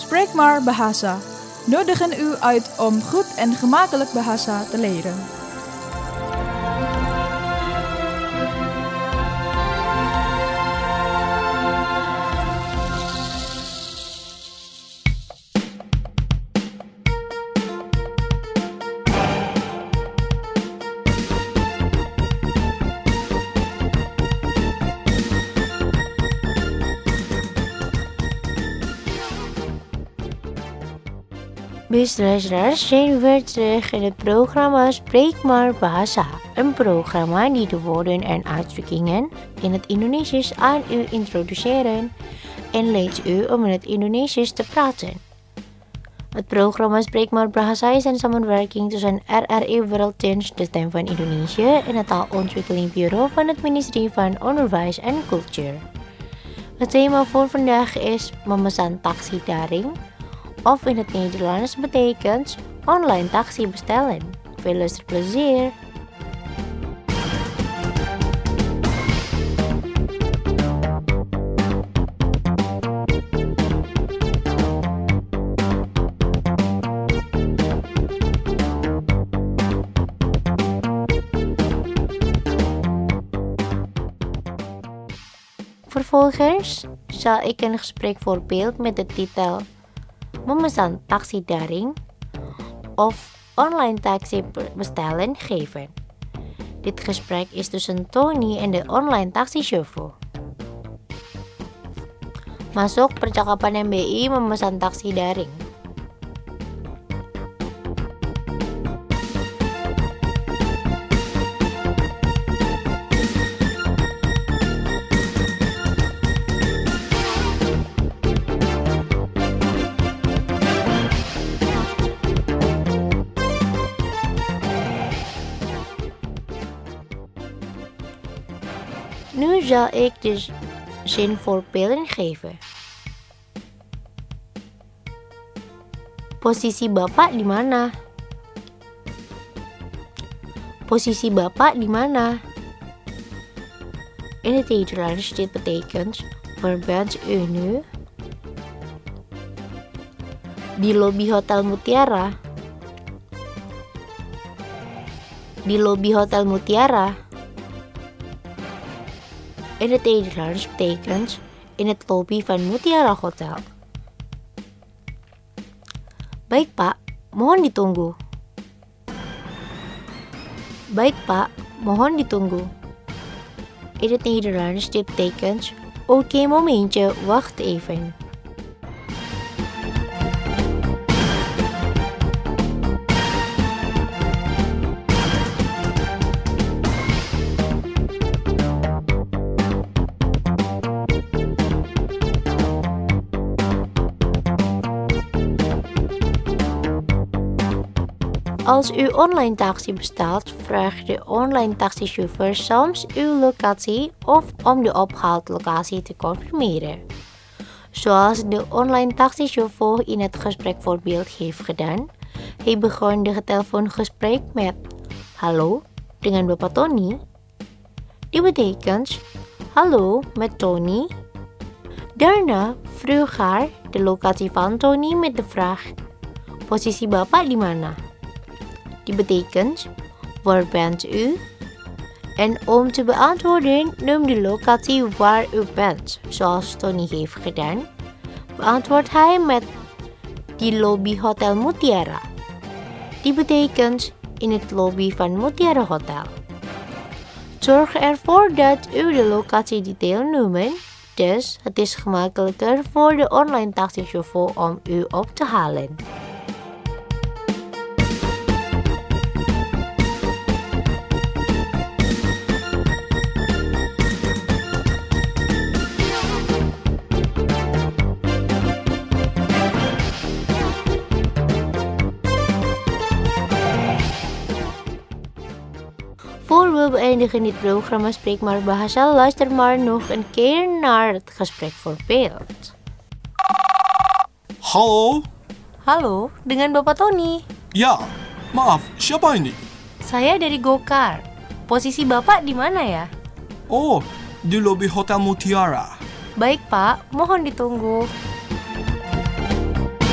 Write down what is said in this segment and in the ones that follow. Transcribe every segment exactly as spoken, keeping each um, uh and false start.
Spreek maar Bahasa. Nodigen u uit om goed en gemakkelijk Bahasa te leren. Beste luisteraars, zijn we weer terug in het programma Spreek maar Bahasa. Een programma die de woorden en uitdrukkingen in het Indonesisch aan u introduceren en leert u om in het Indonesisch te praten. Het programma Spreek maar Bahasa is een samenwerking tussen R R I World Tunes, de Stem van Indonesië, en het Taalontwikkeling Bureau van het Ministerie van Onderwijs en Cultuur. Het thema voor vandaag is memesan taksi daring, of in het Nederlands betekent online taxi bestellen. Veel luisterplezier! Vervolgens zal ik een gespreksvoorbeeld met de titel memesan taksi daring of online taxi bestellen geven. Dit gesprek is tussen Tony en de online taxichauffeur. Masuk percakapan M B I memesan taksi daring. Nu zal ik de zinvoorbeelden geven. Posisi Bapak di mana? Posisi Bapak di mana? In het Nederlands dit betekent, waar bent u nu? Di lobi Hotel Mutiara. Di lobi Hotel Mutiara. In het Nederlands betekent in het lobby van Mutiara Hotel. Baik Pak, mohon ditunggu. Baik Pak, mohon ditunggu. In het Nederlands dit betekent oké okay, momentje, wacht even. Als u online taxi bestelt, vraagt de online taxichauffeur soms uw locatie of om de ophaallocatie te confirmeren. Zoals de online taxichauffeur in het gesprekvoorbeeld heeft gedaan. Hij begon de telefoongesprek met hallo dengan Bapak Tony. Dit betekent hallo met Tony. Daarna vroeg haar de locatie van Tony met de vraag posisi Bapak di mana? Die betekent, waar bent u? En om te beantwoorden, noem de locatie waar u bent, zoals Tony heeft gedaan. Beantwoordt hij met die lobby Hotel Mutiara. Die betekent in het lobby van Mutiara Hotel. Zorg ervoor dat u de locatiedetail noemen, dus het is gemakkelijker voor de online taxichauffeur om u op te halen. Voor we beëindigen dit programma Spreek maar Bahasa, luister maar nog een keer naar het gesprekvoorbeeld. Halo? Halo, dengan Bapak Tony. Ya, maaf, siapa ini? Saya dari Gokar. Posisi Bapak di mana ya? Oh, di lobi Hotel Mutiara. Baik Pak, mohon ditunggu.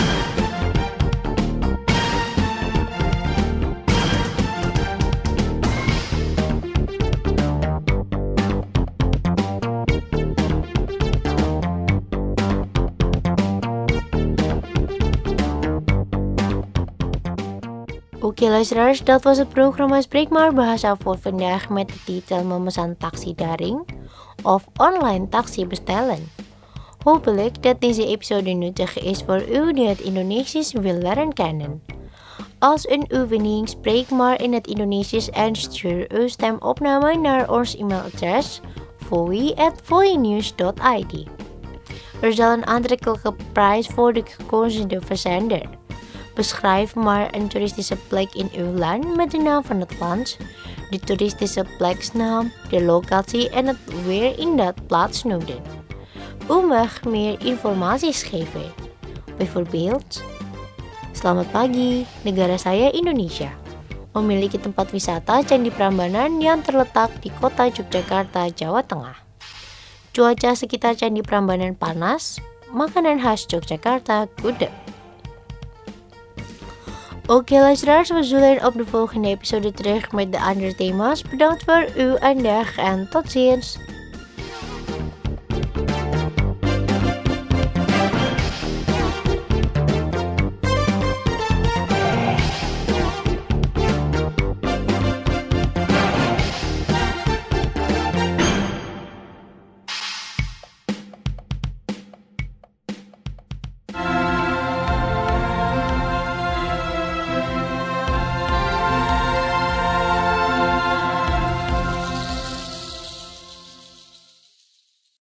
Oké luisteraars, dat was het programma Spreek maar Bahasa voor vandaag met de titel memesan taksi daring of online taxi bestellen. Hopelijk dat deze episode nuttig is voor u die het Indonesisch wil leren kennen. Als een oefening, spreek maar in het Indonesisch en stuur uw stemopname naar ons e-mailadres voi at voinews dot i d. Er zal een aantrekkelijke prijs voor de gekozen verzender. Beschrijf maar een toeristische plek in uw land met de naam van het land, de toeristische pleksnaam, de locatie en het weer in dat plaats noemen. U mag meer informatie geven. Bijvoorbeeld, selamat pagi, negara saya Indonesia. Memiliki tempat wisata Candi Prambanan yang terletak di kota Yogyakarta, Jawa Tengah. Cuaca sekitar Candi Prambanan panas, makanan khas Yogyakarta gudeg. Oké luisteraars, we zullen op de volgende episode terug met de andere thema's. Bedankt voor uw aandacht en tot ziens.